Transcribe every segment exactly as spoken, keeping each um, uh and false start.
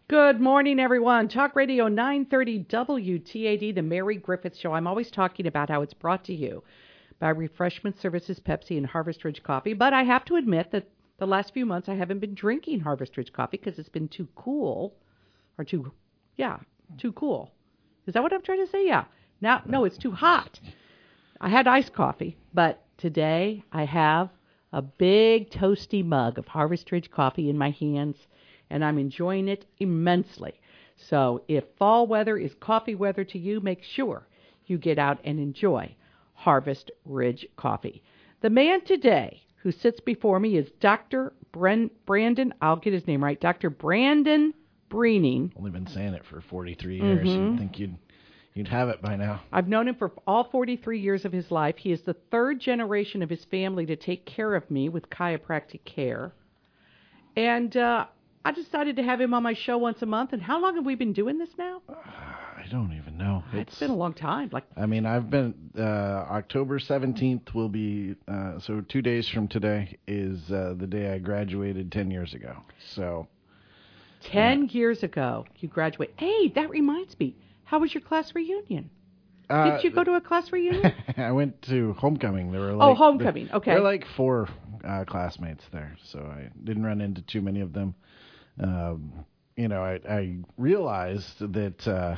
Good morning, everyone. Talk Radio nine thirty W T A D, the Mary Griffith Show. I'm always talking about how it's brought to you by Refreshment Services, Pepsi, and Harvest Ridge Coffee. But I have to admit that the last few months I haven't been drinking Harvest Ridge Coffee because it's been too cool. Or too, yeah, too cool. Is that what I'm trying to say? Yeah. Now, no, it's too hot. I had iced coffee, but today I have a big toasty mug of Harvest Ridge Coffee in my hands, and I'm enjoying it immensely. So if fall weather is coffee weather to you, make sure you get out and enjoy Harvest Ridge Coffee. The man today who sits before me is Doctor Bren- Brandon, I'll get his name right, Doctor Brandon Breening. Only been saying it for forty-three years. Mm-hmm. You'd think you'd, you'd have it by now. I've known him for all forty-three years of his life. He is the third generation of his family to take care of me with chiropractic care. And, uh, I decided to have him on my show once a month. And how long have we been doing this now? Uh, I don't even know. It's, it's been a long time. Like I mean, I've been, uh, October seventeenth will be, uh, so two days from today is uh, the day I graduated ten years ago. So. ten yeah. years ago, you graduated. Hey, that reminds me. How was your class reunion? Uh, Did you go to a class reunion? I went to homecoming. There were like, oh, homecoming. Okay. There were like four uh, classmates there, so I didn't run into too many of them. Um, you know, I, I realized that uh,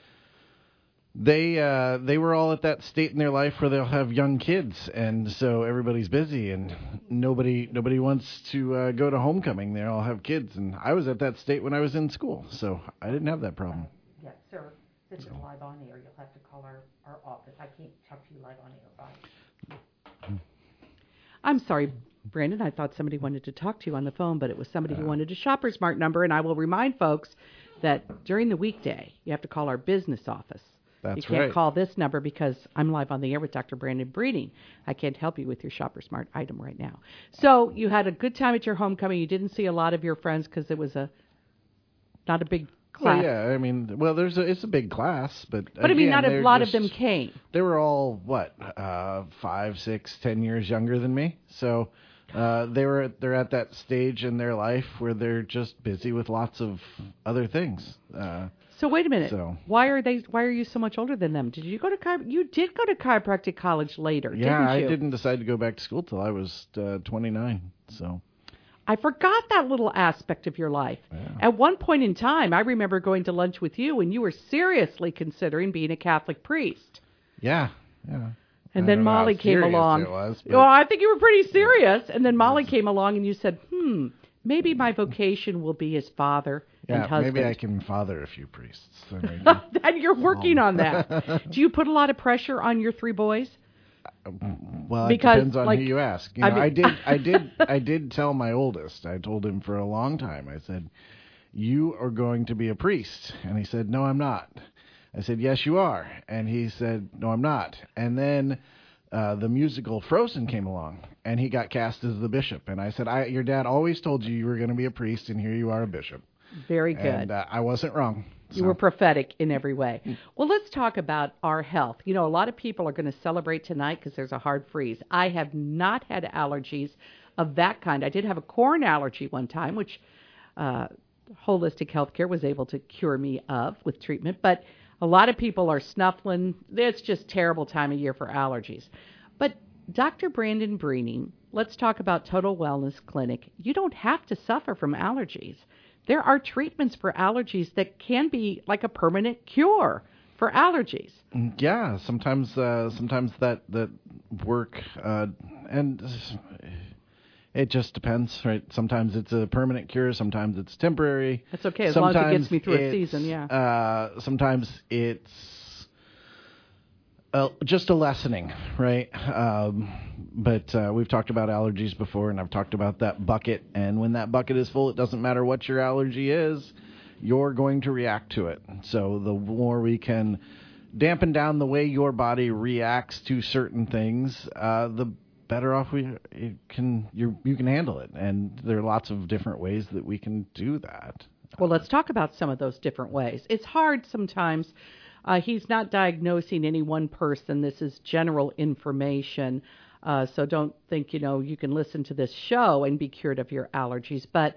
they uh, they were all at that state in their life where they'll have young kids, and so everybody's busy, and nobody nobody wants to uh, go to homecoming. They all have kids, and I was at that state when I was in school, so I didn't have that problem. Yes, sir. This is live on air. You'll have to call our, our office. I can't talk to you live on air. Bye. I'm sorry, Brandon. I thought somebody wanted to talk to you on the phone, but it was somebody uh, who wanted a Shoppers Mart number, and I will remind folks that during the weekday, you have to call our business office. That's you can't right. call this number because I'm live on the air with Doctor Brandon Breeding. I can't help you with your Shoppers Mart item right now. So you had a good time at your homecoming. You didn't see a lot of your friends because it was a not a big class. Well, yeah, I mean, well, there's a, it's a big class, but but again, I mean, not a lot just, of them came. They were all what, uh, five, six, ten years younger than me, so uh, they were they're at that stage in their life where they're just busy with lots of other things. Uh, so wait a minute, so. why are they? Why are you so much older than them? Did you go to chi- you did go to chiropractic college later? Yeah, didn't you? I didn't decide to go back to school till I was uh, twenty-nine. So. I forgot that little aspect of your life. Yeah. At one point in time, I remember going to lunch with you, and you were seriously considering being a Catholic priest. Yeah, yeah. And then Molly came along. It was, well, I think you were pretty serious. And then Molly came along, and you said, hmm, maybe my vocation will be as father yeah, and husband. Maybe I can father a few priests. And you're working on that. Do you put a lot of pressure on your three boys? Well, because, it depends on like, who you ask. You know, I, mean, I did, I did, I did tell my oldest. I told him for a long time. I said, "You are going to be a priest," and he said, "No, I'm not." I said, "Yes, you are," and he said, "No, I'm not." And then uh, the musical Frozen came along, and he got cast as the bishop. And I said, I, "Your dad always told you you were going to be a priest, and here you are, a bishop." Very good. And uh, I wasn't wrong. You so. were prophetic in every way. Well, let's talk about our health. You know, a lot of people are going to celebrate tonight because there's a hard freeze. I have not had allergies of that kind. I did have a corn allergy one time, which uh, Holistic Healthcare was able to cure me of with treatment. But a lot of people are snuffling. It's just terrible time of year for allergies. But Doctor Brandon Breening, let's talk about Total Wellness Clinic. You don't have to suffer from allergies. There are treatments for allergies that can be like a permanent cure for allergies. Yeah, sometimes uh, sometimes that that work, uh, and it just depends, right? Sometimes it's a permanent cure, sometimes it's temporary. That's okay, as sometimes long as it gets me through a season, yeah. Uh, sometimes it's uh, just a lessening, right? Um, but uh, we've talked about allergies before, and I've talked about that bucket. And when that bucket is full, it doesn't matter what your allergy is, you're going to react to it. So the more we can dampen down the way your body reacts to certain things, uh, the better off we it can you you can handle it. And there are lots of different ways that we can do that. Well, let's talk about some of those different ways. It's hard sometimes. Uh, he's not diagnosing any one person. This is general information. Uh, so don't think, you know, you can listen to this show and be cured of your allergies. But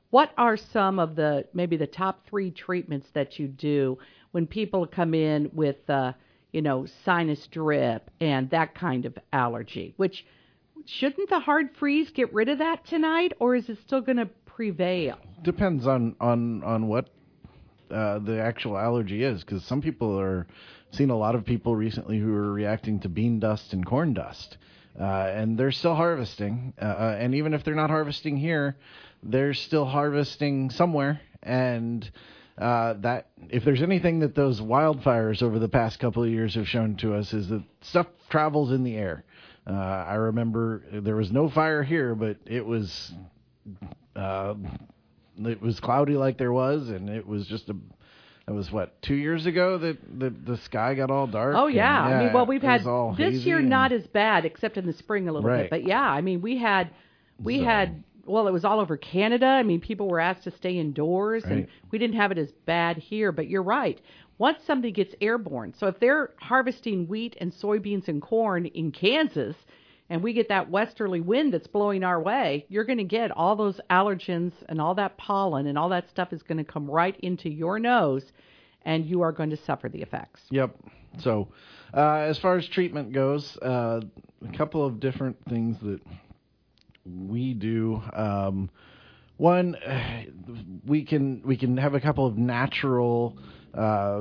What are some of the, maybe the top three treatments that you do when people come in with, uh, you know, sinus drip and that kind of allergy? Which, shouldn't the hard freeze get rid of that tonight, or is it still going to prevail? Depends on, on, on what uh, the actual allergy is, because some people are, seen a lot of people recently who are reacting to bean dust and corn dust, uh, and they're still harvesting, uh, and even if they're not harvesting here, they're still harvesting somewhere, and uh, that if there's anything that those wildfires over the past couple of years have shown to us is that stuff travels in the air. Uh, I remember there was no fire here, but it was uh, it was cloudy like there was, and it was just a it was what two years ago that the, the sky got all dark. Oh yeah. and, yeah, I mean, well, we've had this year and, not as bad, except in the spring a little right. bit. But yeah, I mean, we had we so. had. Well, it was all over Canada. I mean, people were asked to stay indoors, right. and we didn't have it as bad here. But you're right. Once something gets airborne, so if they're harvesting wheat and soybeans and corn in Kansas, and we get that westerly wind that's blowing our way, you're going to get all those allergens and all that pollen and all that stuff is going to come right into your nose, and you are going to suffer the effects. Yep. So uh, as far as treatment goes, uh, a couple of different things that we do. Um, one, we can we can have a couple of natural uh,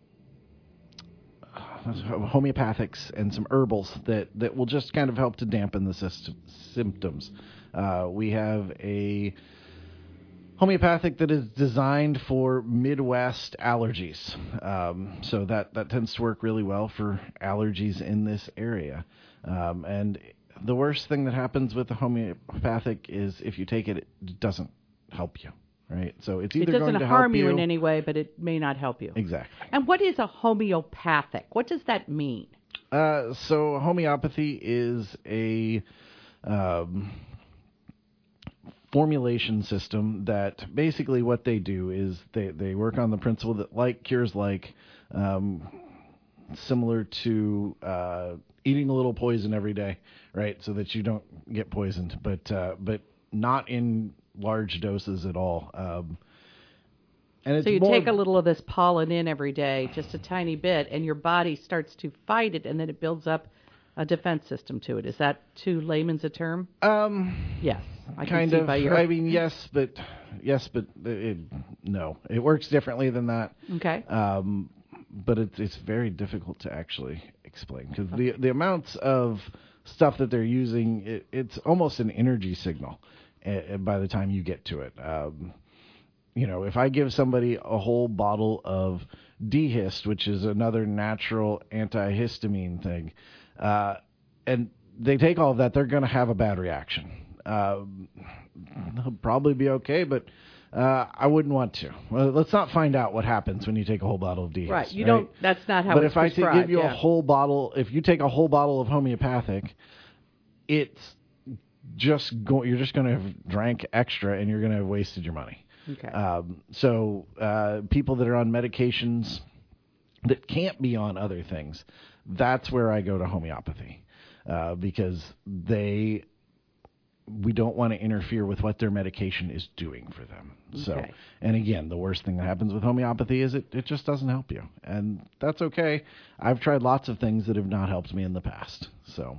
homeopathics and some herbals that, that will just kind of help to dampen the system, symptoms. Uh, we have a homeopathic that is designed for Midwest allergies. Um, so that, that tends to work really well for allergies in this area. Um, and the worst thing that happens with the homeopathic is if you take it, it doesn't help you, right? So it's either it doesn't going to harm help you you in any way, but it may not help you. Exactly. And what is a homeopathic? What does that mean? Uh, so homeopathy is a um, formulation system that basically what they do is they, they work on the principle that like cures like, um, similar to uh, eating a little poison every day, right? So that you don't get poisoned, but uh, but not in large doses at all. Um, and it's so you more, take a little of this pollen in every day, just a tiny bit, and your body starts to fight it, and then it builds up a defense system to it. Is that too layman's a term? Um, yes, I kind can see of. by your... I mean, yes, but yes, but it, no, it works differently than that. Okay. Um, but it's it's very difficult to actually explain because the the amounts of stuff that they're using, it, it's almost an energy signal uh, by the time you get to it. Um, you know, if I give somebody a whole bottle of D-Hist, which is another natural antihistamine thing, uh, and they take all of that, they're going to have a bad reaction. Uh, they'll probably be okay, but uh, I wouldn't want to. Well, let's not find out what happens when you take a whole bottle of D-Hist. Right, you right? don't. That's not how. But it's if I t- give you yeah. a whole bottle, if you take a whole bottle of homeopathic, it's just go, you're just going to have drank extra, and you're going to have wasted your money. Okay. Um, so uh, people that are on medications that can't be on other things, that's where I go to homeopathy uh, because they we don't want to interfere with what their medication is doing for them. Okay. So, and again, the worst thing that happens with homeopathy is it, it just doesn't help you, and that's okay. I've tried lots of things that have not helped me in the past. So.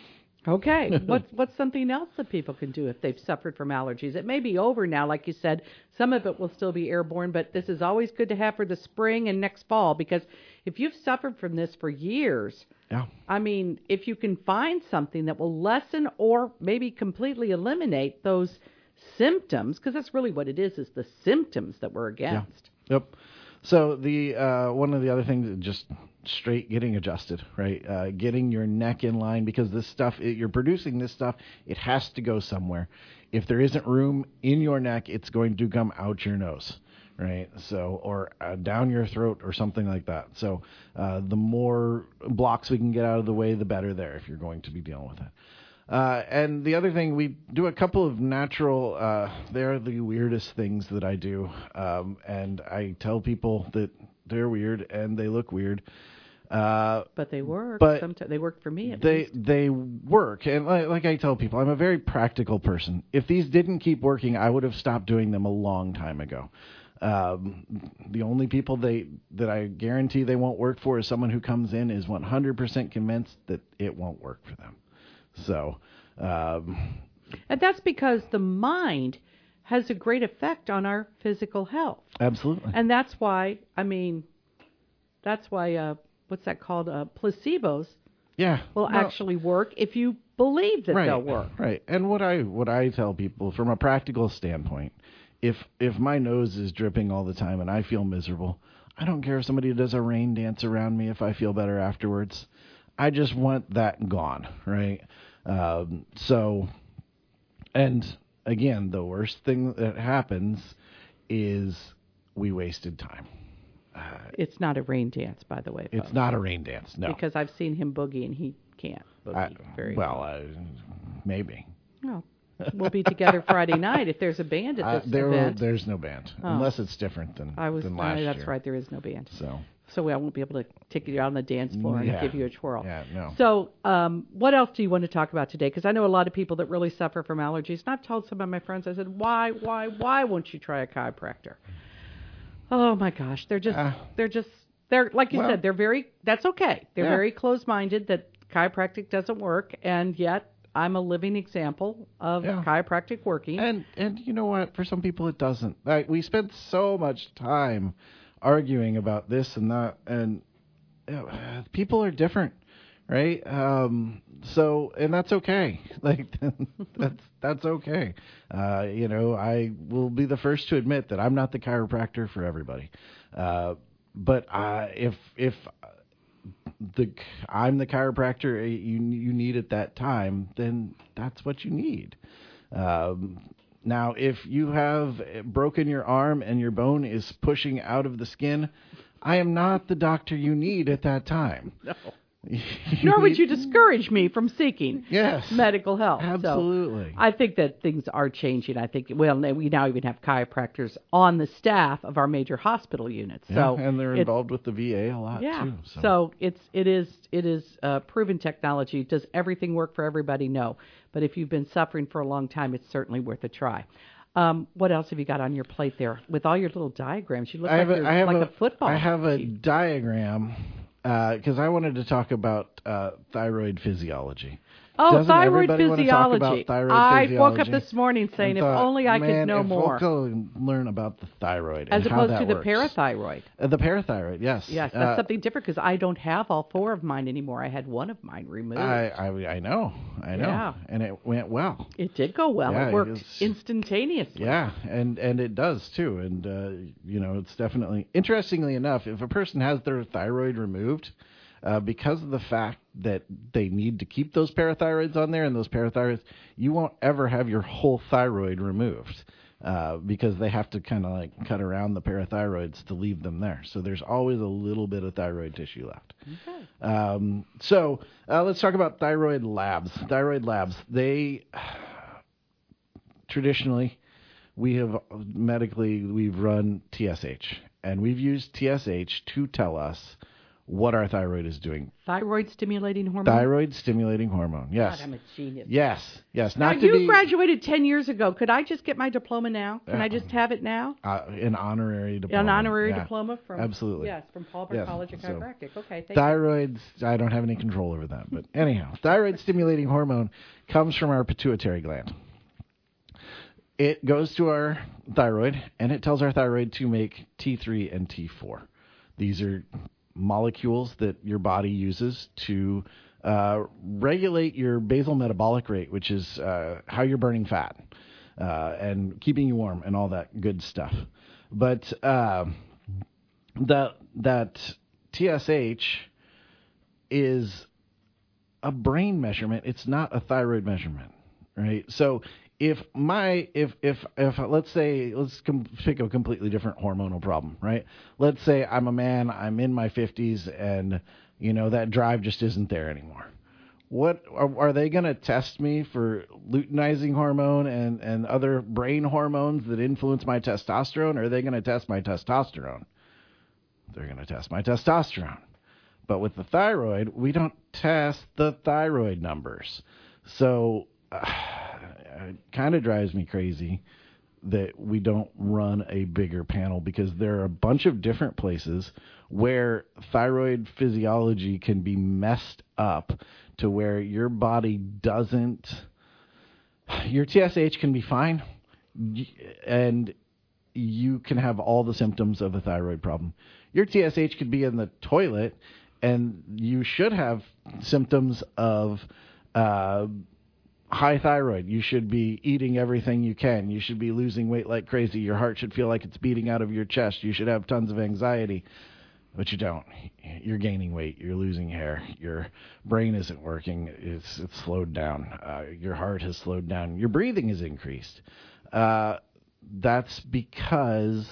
Okay. What's what's something else that people can do if they've suffered from allergies? It may be over now, like you said. Some of it will still be airborne, but this is always good to have for the spring and next fall because if you've suffered from this for years, yeah. I mean, if you can find something that will lessen or maybe completely eliminate those symptoms, because that's really what it is, is the symptoms that we're against. Yeah. Yep. So the uh, one of the other things is just straight getting adjusted, right? Uh, getting your neck in line because this stuff, it, you're producing this stuff, it has to go somewhere. If there isn't room in your neck, it's going to come out your nose, right? So, or uh, down your throat or something like that. So uh, the more blocks we can get out of the way, the better there if you're going to be dealing with it. Uh, and the other thing, we do a couple of natural, uh, they're the weirdest things that I do. Um, and I tell people that they're weird and they look weird. Uh, but they work. but Sometimes they work for me. At they least. they work, and like, like I tell people, I'm a very practical person. If these didn't keep working, I would have stopped doing them a long time ago. Um, the only people they that I guarantee they won't work for is someone who comes in is one hundred percent convinced that it won't work for them. So, um, and that's because the mind has a great effect on our physical health. Absolutely. And that's why, I mean, that's why, uh, what's that called? Uh, placebos yeah, will no, actually work if you believe that right, they'll work. Right. And what I what I tell people from a practical standpoint, if if my nose is dripping all the time and I feel miserable, I don't care if somebody does a rain dance around me if I feel better afterwards. I just want that gone, right? Um, so, and again, the worst thing that happens is we wasted time. Uh, It's not a rain dance, by the way. It's folks. not a rain dance, no. Because I've seen him boogie and he can't boogie I, very well. well. Uh, maybe. No. We'll be together Friday night if there's a band at Uh, this there, event. There's no band, Oh. unless it's different than, I was. than Uh, last that's year. right. There is no band. So, So I won't be able to take you out on the dance floor and Yeah. give you a twirl. yeah, no. So, um, what else do you want to talk about today? Because I know a lot of people that really suffer from allergies. And I've told some of my friends, I said, why, why, why won't you try a chiropractor? Oh my gosh, they're just, Uh, they're just, they're like you well- said, they're very. That's okay. They're Yeah. very closed-minded that chiropractic doesn't work, and yet I'm a living example of Yeah. chiropractic working. And and you know what? For some people, it doesn't. Like, we spend so much time arguing about this and that, and you know, people are different, right? Um, so, and that's okay. Like, that's that's okay. Uh, you know, I will be the first to admit that I'm not the chiropractor for everybody. Uh, but uh, if if the I'm the chiropractor you you need at that time, then that's what you need. Um, now, if you have broken your arm and your bone is pushing out of the skin, I am not the doctor you need at that time. No. You Nor would need- you discourage me from seeking Yes, medical help. So absolutely. I think that things are changing. I think, well, we now even have chiropractors on the staff of our major hospital units. Yeah, So and they're it's- involved with the V A a lot yeah. too. So. it's it is it is uh, proven technology. Does everything work for everybody? No. But if you've been suffering for a long time, it's certainly worth a try. Um, what else have you got on your plate there? With all your little diagrams, you look I like have, you're a, I have like a, a football. I have a team. diagram because I wanted to talk about uh, thyroid physiology. Oh, Doesn't thyroid everybody want to talk about physiology. thyroid I physiology? woke up this morning saying, And if thought, only I could man, know if more. we'll go and learn about the thyroid As and how opposed that to the works. parathyroid. Uh, the parathyroid, yes. Yes, that's Uh, something different because I don't have all four of mine anymore. I had one of mine removed. I, I I know, I know, Yeah. and it went well. It did go well. Yeah, it it worked is- instantaneously. Yeah, and and it does too, and uh, you know, it's definitely interestingly enough, if a person has their thyroid removed, uh, because of the fact that they need to keep those parathyroids on there, and those parathyroids, you won't ever have your whole thyroid removed. Uh, because they have to kind of like cut around the parathyroids to leave them there. So there's always a little bit of thyroid tissue left. Okay. Um, so uh, let's talk about thyroid labs. Thyroid labs, they traditionally, we have medically, we've run T S H. And we've used T S H to tell us what our thyroid is doing. Thyroid stimulating hormone. Thyroid stimulating hormone, yes. God, I'm a genius. Yes, yes. Now, Not to you be graduated ten years ago. Could I just get my diploma now? Can Uh, I just have it now? uh, an honorary diploma. An honorary Yeah. diploma from Absolutely. Yes, from Paulbrook Yes, College of so Chiropractic. Okay, thank you. Thyroids, I don't have any control over that. But anyhow, thyroid stimulating hormone comes from our pituitary gland. It goes to our thyroid, and it tells our thyroid to make T three and T four. These are molecules that your body uses to uh, regulate your basal metabolic rate, which is uh, how you're burning fat uh, and keeping you warm and all that good stuff. But uh, that that T S H is a brain measurement. It's not a thyroid measurement, right? So if my if if if let's say let's com- pick a completely different hormonal problem, right? Let's say I'm a man, I'm in my fifties, and you know that drive just isn't there anymore. What are, are they going to test me for luteinizing hormone and and other brain hormones that influence my testosterone? Or are they going to test my testosterone? They're going to test my testosterone. But with the thyroid, we don't test the thyroid numbers. So uh, it kind of drives me crazy that we don't run a bigger panel, because there are a bunch of different places where thyroid physiology can be messed up to where your body doesn't, your T S H can be fine, and you can have all the symptoms of a thyroid problem. Your T S H could be in the toilet, and you should have symptoms of uh, high thyroid. You should be eating everything you can. You should be losing weight like crazy. Your heart should feel like it's beating out of your chest. You should have tons of anxiety, but you don't. You're gaining weight. You're losing hair. Your brain isn't working. It's, it's slowed down. Uh, your heart has slowed down. Your breathing has increased. Uh, that's because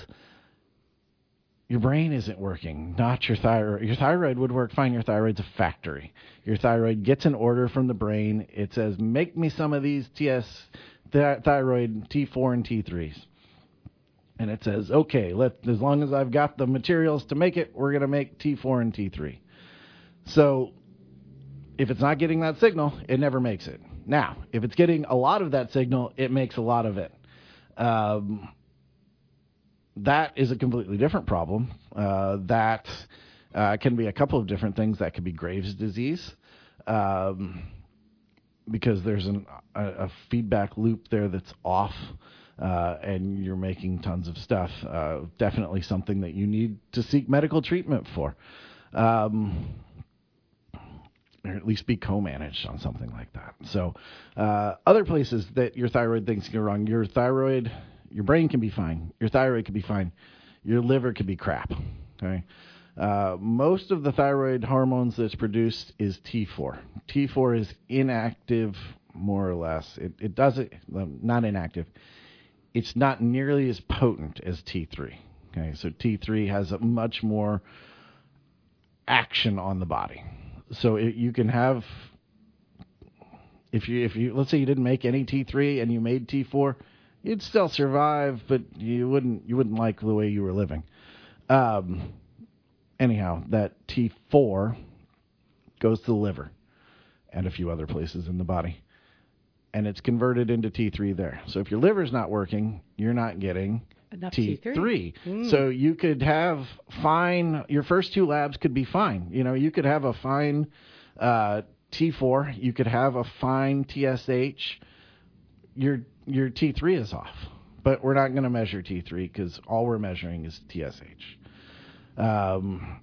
your brain isn't working, not your thyroid. Your thyroid would work fine. Your thyroid's a factory. Your thyroid gets an order from the brain. It says, make me some of these T S, th- thyroid T four and T threes. And it says, okay, let as long as I've got the materials to make it, we're going to make T four and T three. So if it's not getting that signal, it never makes it. Now, if it's getting a lot of that signal, it makes a lot of it. Um, that is a completely different problem. Uh, that uh, can be a couple of different things. That could be Graves' disease, um, because there's an, a, a feedback loop there that's off, uh, and you're making tons of stuff. Uh, definitely something that you need to seek medical treatment for, um, or at least be co-managed on something like that. So uh, other places that your thyroid things go wrong, your thyroid... Your brain can be fine. Your thyroid can be fine. Your liver can be crap. Okay. Uh, most of the thyroid hormones that's produced is T four. T four is inactive, more or less. It, it doesn't, well, not inactive. It's not nearly as potent as T three. Okay. So T three has a much more action on the body. So it, you can have, if you if you let's say you didn't make any T three and you made T four. You'd still survive, but you wouldn't you wouldn't like the way you were living. Um, anyhow, that T four goes to the liver and a few other places in the body, and it's converted into T three there. So if your liver's not working, you're not getting enough T three. T three. Mm. So you could have fine, your first two labs could be fine. You know, you could have a fine uh, T four, you could have a fine T S H. Your your T three is off, but we're not going to measure T three because all we're measuring is T S H. Um,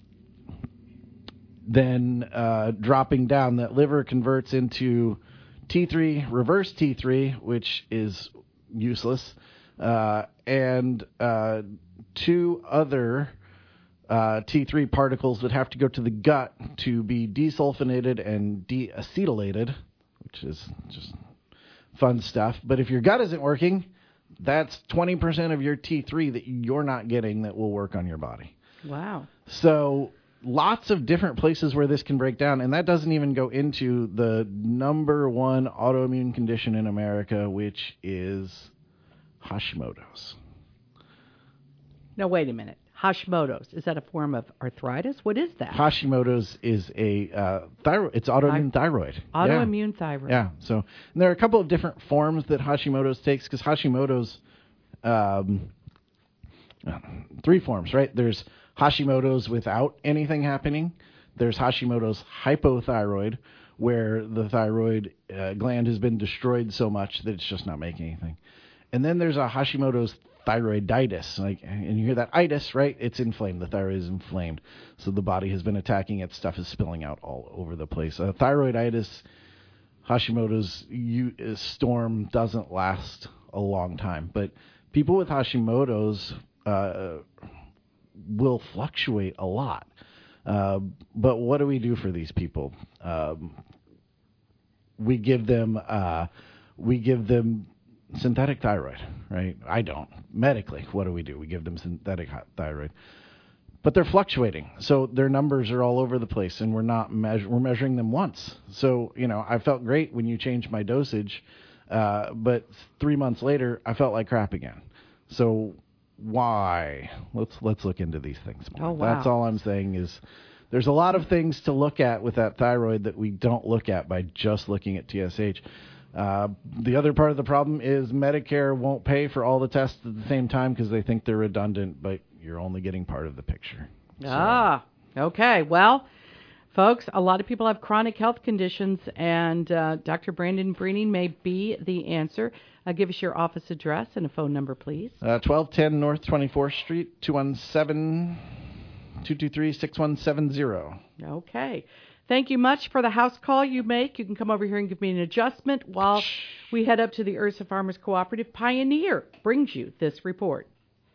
then uh, dropping down, that liver converts into T three, reverse T three, which is useless, uh, and uh, two other uh, T three particles that have to go to the gut to be desulfonated and deacetylated, which is just fun stuff. But if your gut isn't working, that's twenty percent of your T three that you're not getting that will work on your body. Wow. So lots of different places where this can break down, and that doesn't even go into the number one autoimmune condition in America, which is Hashimoto's. Now, wait a minute. Hashimoto's, is that a form of arthritis? What is that? Hashimoto's is a uh, thyroid. It's autoimmune Hi- thyroid. Autoimmune yeah. thyroid. Yeah. So and there are a couple of different forms that Hashimoto's takes, because Hashimoto's, um, three forms, right? There's Hashimoto's without anything happening. There's Hashimoto's hypothyroid, where the thyroid uh, gland has been destroyed so much that it's just not making anything. And then there's a Hashimoto's thyroiditis, like, and you hear that itis, right? It's inflamed. The thyroid is inflamed, so the body has been attacking it. Stuff is spilling out all over the place. Uh, thyroiditis, Hashimoto's you, uh, storm doesn't last a long time, but people with Hashimoto's uh, will fluctuate a lot. Uh, but what do we do for these people? Um, we give them uh, we give them synthetic thyroid, right? I don't. Medically, what do we do? We give them synthetic thyroid. But they're fluctuating, so their numbers are all over the place, and we're not measure we're measuring them once. So, you know, I felt great when you changed my dosage, uh, but three months later, I felt like crap again. So why? Let's let's look into these things more. Oh, wow. That's all I'm saying is there's a lot of things to look at with that thyroid that we don't look at by just looking at T S H. Uh, the other part of the problem is Medicare won't pay for all the tests at the same time because they think they're redundant, but you're only getting part of the picture. So. Ah, okay. Well, folks, a lot of people have chronic health conditions, and uh, Doctor Brandon Breening may be the answer. Uh, give us your office address and a phone number, please. Uh, twelve ten North twenty-fourth Street, two one seven, two two three, six one seven zero. Okay. Thank you much for the house call you make. You can come over here and give me an adjustment while we head up to the Ursa Farmers Cooperative. Pioneer brings you this report.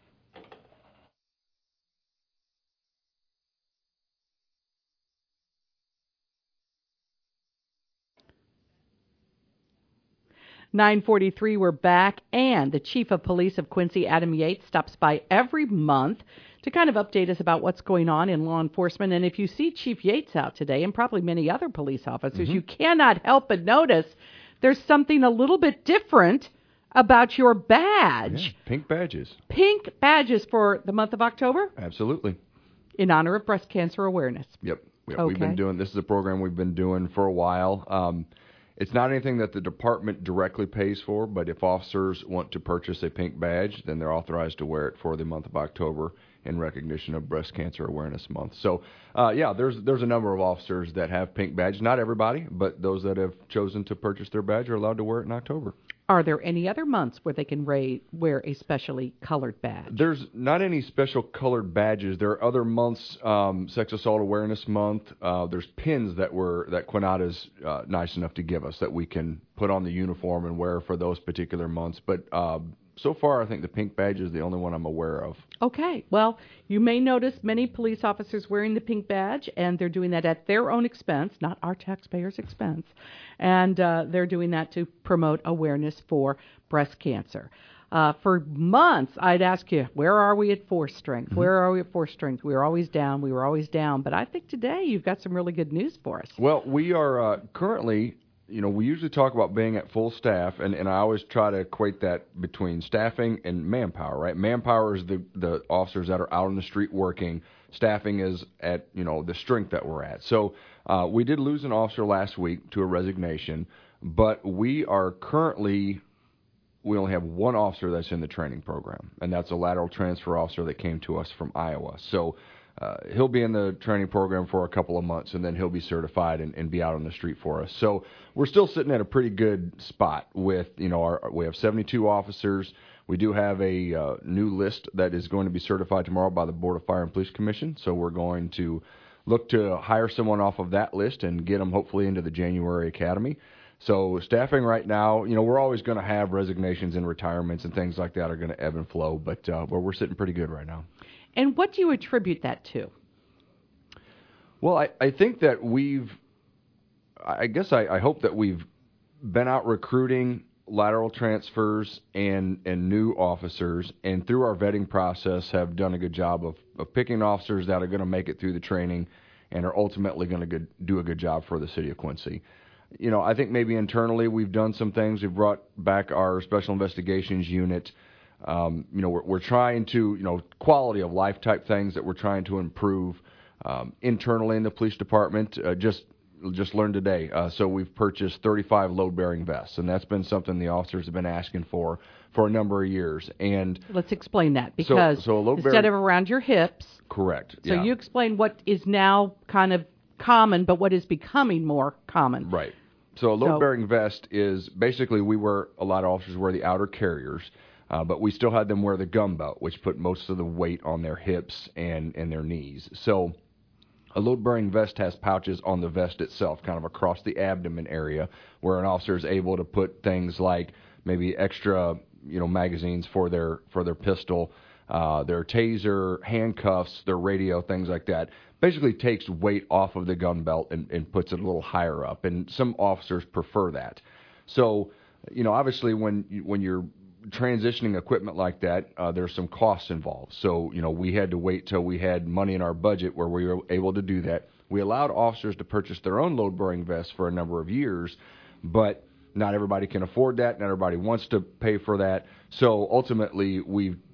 nine forty-three, we're back, and the Chief of Police of Quincy, Adam Yates, stops by every month to kind of update us about what's going on in law enforcement. And if you see Chief Yates out today, and probably many other police officers, mm-hmm. you cannot help but notice there's something a little bit different about your badge. Yeah, pink badges. Pink badges for the month of October? Absolutely. In honor of breast cancer awareness. Yep. yep. Okay. We've been doing, this is a program we've been doing for a while. Um, It's not anything that the department directly pays for, but if officers want to purchase a pink badge, then they're authorized to wear it for the month of October in recognition of Breast Cancer Awareness Month. So, uh, yeah, there's there's a number of officers that have pink badges. Not everybody, but those that have chosen to purchase their badge are allowed to wear it in October. Are there any other months where they can ra- wear a specially colored badge? There's not any special colored badges. There are other months, um, Sex Assault Awareness Month. Uh, there's pins that were that Quinata's uh, nice enough to give us that we can put on the uniform and wear for those particular months. But uh, so far, I think the pink badge is the only one I'm aware of. Okay. Well, you may notice many police officers wearing the pink badge, and they're doing that at their own expense, not our taxpayers' expense. And uh, they're doing that to promote awareness for breast cancer. Uh, for months, I'd ask you, where are we at force strength? Mm-hmm. Where are we at force strength? We were always down. We were always down. But I think today you've got some really good news for us. Well, we are uh, currently... You know, we usually talk about being at full staff, and, and I always try to equate that between staffing and manpower, right? Manpower is the, the officers that are out on the street working. Staffing is at, you know, the strength that we're at. So uh, we did lose an officer last week to a resignation, but we are currently, we only have one officer that's in the training program, and that's a lateral transfer officer that came to us from Iowa. So Uh, he'll be in the training program for a couple of months, and then he'll be certified and, and be out on the street for us. So we're still sitting at a pretty good spot with, you know, our, we have seventy-two officers. We do have a uh, new list that is going to be certified tomorrow by the Board of Fire and Police Commission. So we're going to look to hire someone off of that list and get them hopefully into the January Academy. So staffing right now, you know, we're always going to have resignations and retirements and things like that are going to ebb and flow, but uh, well, we're sitting pretty good right now. And what do you attribute that to? Well, I, I think that we've, I guess I, I hope that we've been out recruiting lateral transfers and, and new officers, and through our vetting process have done a good job of, of picking officers that are going to make it through the training and are ultimately going to do a good job for the city of Quincy. You know, I think maybe internally we've done some things. We've brought back our special investigations unit. Um, you know, we're, we're trying to, you know, quality of life type things that we're trying to improve um, internally in the police department. Uh, just just learned today. Uh, so we've purchased thirty-five load-bearing vests, and that's been something the officers have been asking for for a number of years. And let's explain that, because so, so a load-bearing, instead of around your hips. Correct. So yeah. you explain what is now kind of common, but what is becoming more common. Right. So a load-bearing so, vest is basically we wear, a lot of officers wear the outer carriers. Uh, but we still had them wear the gum belt, which put most of the weight on their hips and, and their knees. So a load-bearing vest has pouches on the vest itself, kind of across the abdomen area, where an officer is able to put things like maybe extra, you know, magazines for their for their pistol, uh, their taser, handcuffs, their radio, things like that. Basically takes weight off of the gun belt and, and puts it a little higher up. And some officers prefer that. So, you know, obviously when when you're transitioning equipment like that, uh, there's some costs involved. So, you know, we had to wait till we had money in our budget where we were able to do that. We allowed officers to purchase their own load-bearing vests for a number of years, but not everybody can afford that. Not everybody wants to pay for that. So ultimately, we've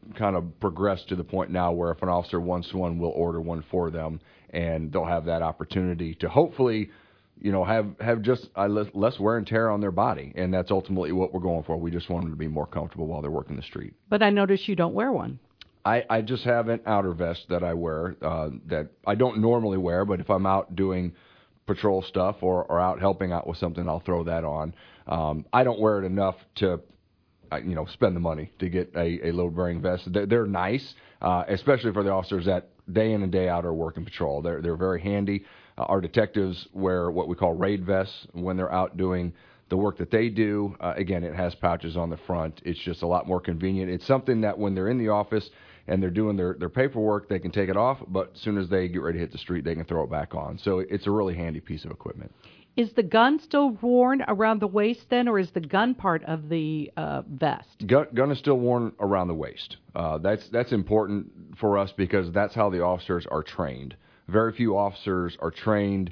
kind of progressed to the point now where if an officer wants one, we'll order one for them, and they'll have that opportunity to hopefully, you know, have, have just uh, less, less wear and tear on their body, and that's ultimately what we're going for. We just want them to be more comfortable while they're working the street. But I notice you don't wear one. I, I just have an outer vest that I wear uh, that I don't normally wear, but if I'm out doing patrol stuff or, or out helping out with something, I'll throw that on. Um, I don't wear it enough to, uh, you know, spend the money to get a, a load-bearing vest. They're, they're nice, uh, especially for the officers that day in and day out are working patrol. They're they're very handy. Uh, our detectives wear what we call raid vests when they're out doing the work that they do. Uh, again, it has pouches on the front. It's just a lot more convenient. It's something that when they're in the office and they're doing their, their paperwork, they can take it off, but as soon as they get ready to hit the street, they can throw it back on. So it's a really handy piece of equipment. Is the gun still worn around the waist then, or is the gun part of the uh, vest? Gun, gun is still worn around the waist. Uh, that's that's important for us because that's how the officers are trained. Very few officers are trained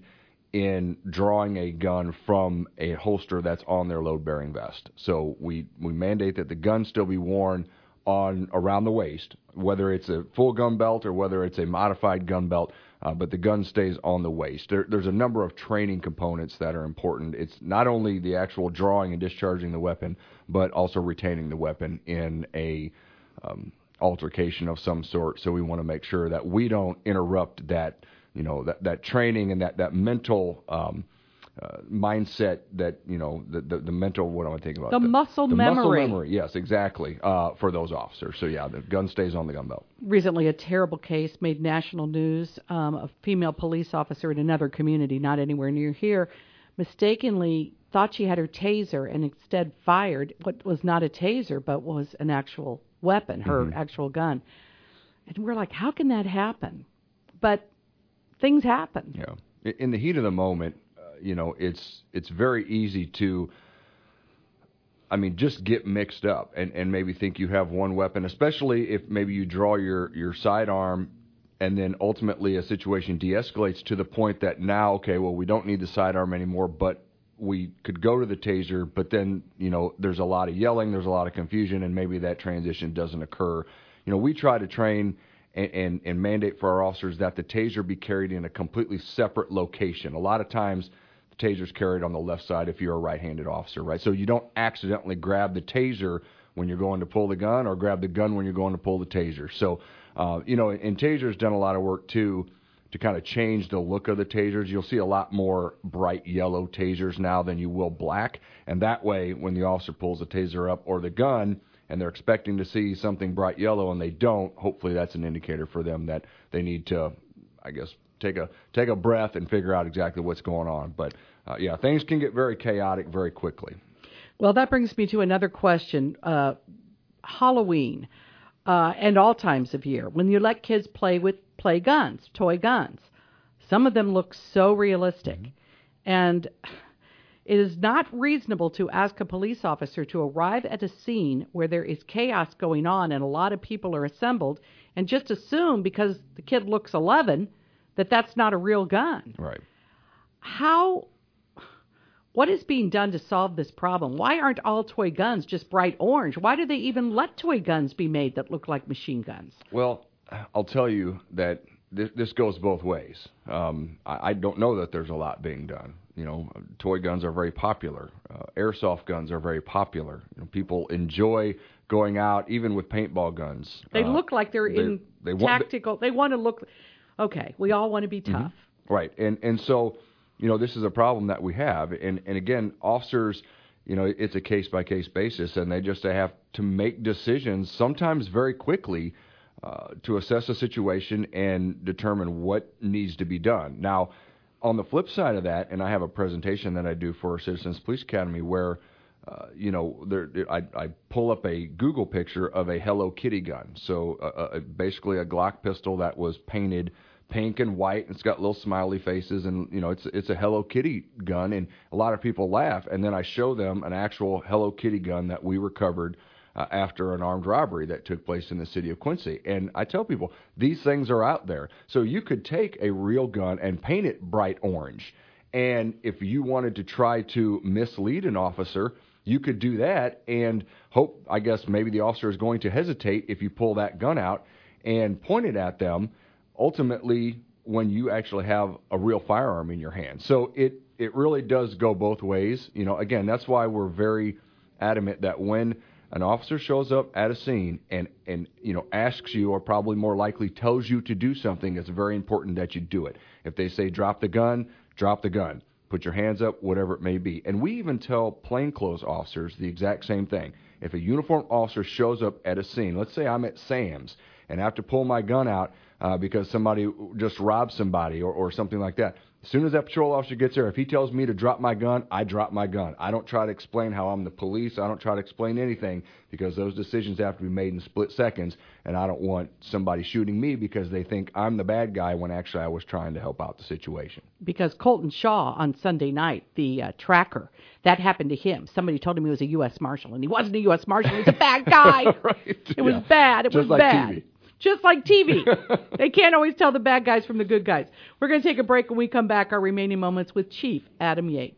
in drawing a gun from a holster that's on their load-bearing vest. So we, we mandate that the gun still be worn on around the waist, whether it's a full gun belt or whether it's a modified gun belt, uh, but the gun stays on the waist. There, there's a number of training components that are important. It's not only the actual drawing and discharging the weapon, but also retaining the weapon in a um, altercation of some sort. So we want to make sure that we don't interrupt that, you know, that, that training and that, that mental um, Uh, mindset that, you know, the, the, the mental, what am I thinking about? The, the muscle the memory. muscle memory, yes, exactly, uh, for those officers. So, yeah, the gun stays on the gun belt. Recently, a terrible case made national news. Um, a female police officer in another community, not anywhere near here, mistakenly thought she had her taser and instead fired what was not a taser but was an actual weapon, her mm-hmm. actual gun. And we're like, how can that happen? But things happen. Yeah. In the heat of the moment, you know, it's it's very easy to, I mean, just get mixed up and, and maybe think you have one weapon, especially if maybe you draw your, your sidearm and then ultimately a situation de-escalates to the point that now, okay, well, we don't need the sidearm anymore, but we could go to the taser, but then, you know, there's a lot of yelling, there's a lot of confusion, and maybe that transition doesn't occur. You know, we try to train and, and, and mandate for our officers that the taser be carried in a completely separate location. A lot of times, taser's carried on the left side if you're a right-handed officer, right? So you don't accidentally grab the taser when you're going to pull the gun or grab the gun when you're going to pull the taser. So, uh, you know, and Taser's done a lot of work, too, to kind of change the look of the tasers. You'll see a lot more bright yellow tasers now than you will black, and that way when the officer pulls the taser up or the gun and they're expecting to see something bright yellow and they don't, hopefully that's an indicator for them that they need to, I guess, take a take a breath and figure out exactly what's going on. But, uh, yeah, things can get very chaotic very quickly. Well, that brings me to another question. Uh, Halloween uh, and all times of year, when you let kids play with play guns, toy guns, some of them look so realistic. Mm-hmm. And it is not reasonable to ask a police officer to arrive at a scene where there is chaos going on and a lot of people are assembled and just assume because the kid looks eleven that that's not a real gun. Right. How, what is being done to solve this problem? Why aren't all toy guns just bright orange? Why do they even let toy guns be made that look like machine guns? Well, I'll tell you that this, this goes both ways. Um, I, I don't know that there's a lot being done. You know, toy guns are very popular. Uh, airsoft guns are very popular. You know, people enjoy going out, even with paintball guns. They uh, look like they're, they're in they tactical. Want, they, they want to look... Okay, we all want to be tough. Mm-hmm. Right, and and so, you know, this is a problem that we have. And, and again, officers, you know, it's a case-by-case basis, and they just have to make decisions, sometimes very quickly, uh, to assess a situation and determine what needs to be done. Now, on the flip side of that, and I have a presentation that I do for Citizens Police Academy where, uh, you know, there, I, I pull up a Google picture of a Hello Kitty gun. So uh, uh, basically a Glock pistol that was painted pink and white, and it's got little smiley faces, and, you know, it's it's a Hello Kitty gun, and a lot of people laugh. And then I show them an actual Hello Kitty gun that we recovered uh, after an armed robbery that took place in the city of Quincy. And I tell people, these things are out there. So you could take a real gun and paint it bright orange. And if you wanted to try to mislead an officer, you could do that and hope, I guess, maybe the officer is going to hesitate if you pull that gun out and point it at them, ultimately when you actually have a real firearm in your hand. So it, it really does go both ways. You know, again, that's why we're very adamant that when an officer shows up at a scene and, and you know asks you, or probably more likely tells you to do something, it's very important that you do it. If they say drop the gun, drop the gun. Put your hands up, whatever it may be. And we even tell plainclothes officers the exact same thing. If a uniformed officer shows up at a scene, let's say I'm at Sam's and I have to pull my gun out uh, because somebody just robbed somebody or, or something like that. As soon as that patrol officer gets there, if he tells me to drop my gun, I drop my gun. I don't try to explain how I'm the police. I don't try to explain anything because those decisions have to be made in split seconds, and I don't want somebody shooting me because they think I'm the bad guy when actually I was trying to help out the situation. Because Colton Shaw on Sunday night, the uh, tracker, that happened to him. Somebody told him he was a U S Marshal, and he wasn't a U S Marshal. He was a bad guy. Right. It was Yeah. bad. It Just was like bad. T V. Just like T V. They can't always tell the bad guys from the good guys. We're going to take a break. When we come back, our remaining moments with Chief Adam Yates.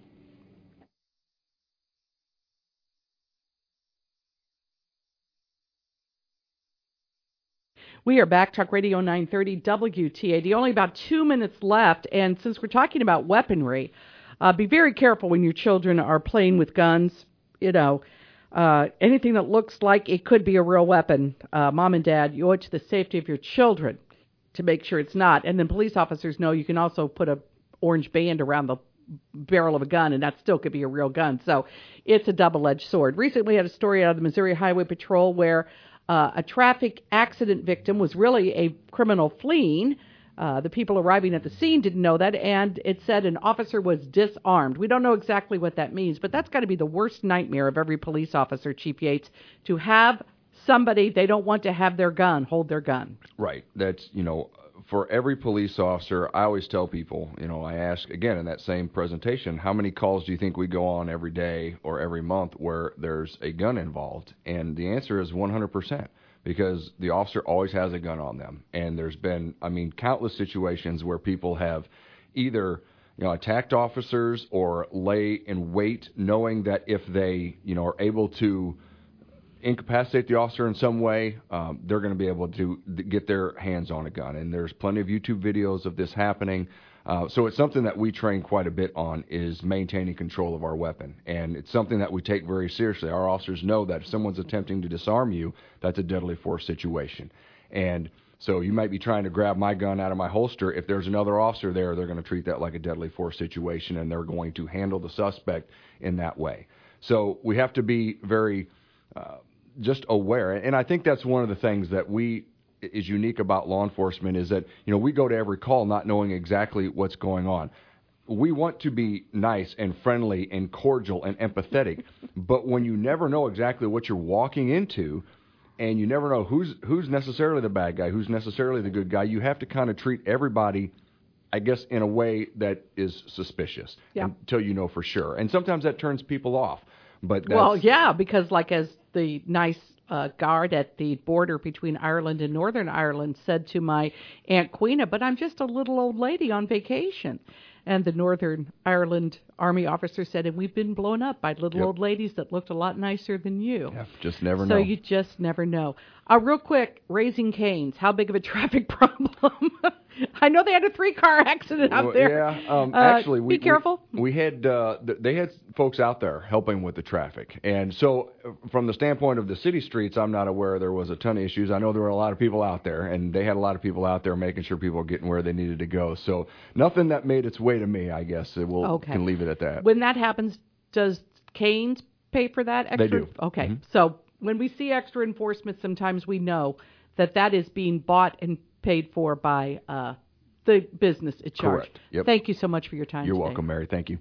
We are back, Talk Radio nine thirty W T A D. Only about two minutes left, and since we're talking about weaponry, uh, be very careful when your children are playing with guns. You know, uh, anything that looks like it could be a real weapon. Uh, Mom and Dad, you owe it to the safety of your children to make sure it's not. And then police officers know you can also put a orange band around the barrel of a gun, and that still could be a real gun. So it's a double-edged sword. Recently, I had a story out of the Missouri Highway Patrol where Uh, a traffic accident victim was really a criminal fleeing. Uh, the people arriving at the scene didn't know that, and it said an officer was disarmed. We don't know exactly what that means, but that's got to be the worst nightmare of every police officer, Chief Yates, to have somebody they don't want to have their gun, hold their gun. Right. That's, you know, for every police officer, I always tell people, you know, I ask, again, in that same presentation, how many calls do you think we go on every day or every month where there's a gun involved? And the answer is one hundred percent, because the officer always has a gun on them. And there's been, I mean, countless situations where people have either, you know, attacked officers or lay in wait knowing that if they, you know, are able to incapacitate the officer in some way, um, they're going to be able to get their hands on a gun. And there's plenty of YouTube videos of this happening. Uh, so it's something that we train quite a bit on, is maintaining control of our weapon. And it's something that we take very seriously. Our officers know that if someone's attempting to disarm you, that's a deadly force situation. And so you might be trying to grab my gun out of my holster. If there's another officer there, they're going to treat that like a deadly force situation, and they're going to handle the suspect in that way. So we have to be very uh, just aware. And I think that's one of the things that we is unique about law enforcement, is that, you know, we go to every call not knowing exactly what's going on. We want to be nice and friendly and cordial and empathetic, but when you never know exactly what you're walking into, and you never know who's who's necessarily the bad guy, who's necessarily the good guy, you have to kind of treat everybody, I guess, in a way that is suspicious, yeah, until you know for sure. And sometimes that turns people off. But that's, well, yeah, because like as the nice uh, guard at the border between Ireland and Northern Ireland said to my Aunt Queena, but I'm just a little old lady on vacation. And the Northern Ireland Army officer said, and we've been blown up by little Yep. old ladies that looked a lot nicer than you. Yeah, just never so know. you just never know. Uh, real quick, Raising Cane's, how big of a traffic problem? I know they had a three-car accident out Well, there. Yeah, um, Uh, actually, we be careful. We, we had uh, th- they had folks out there helping with the traffic, and so uh, from the standpoint of the city streets, I'm not aware there was a ton of issues. I know there were a lot of people out there, and they had a lot of people out there making sure people were getting where they needed to go. So nothing that made its way to me, I guess. We'll Okay. can leave it at that. When that happens, does Cane's pay for that extra? They do. Okay. Mhm. So when we see extra enforcement, sometimes we know that that is being bought and paid for by uh, the business it charged. Correct. Yep. Thank you so much for your time You're today. welcome, Mary. Thank you.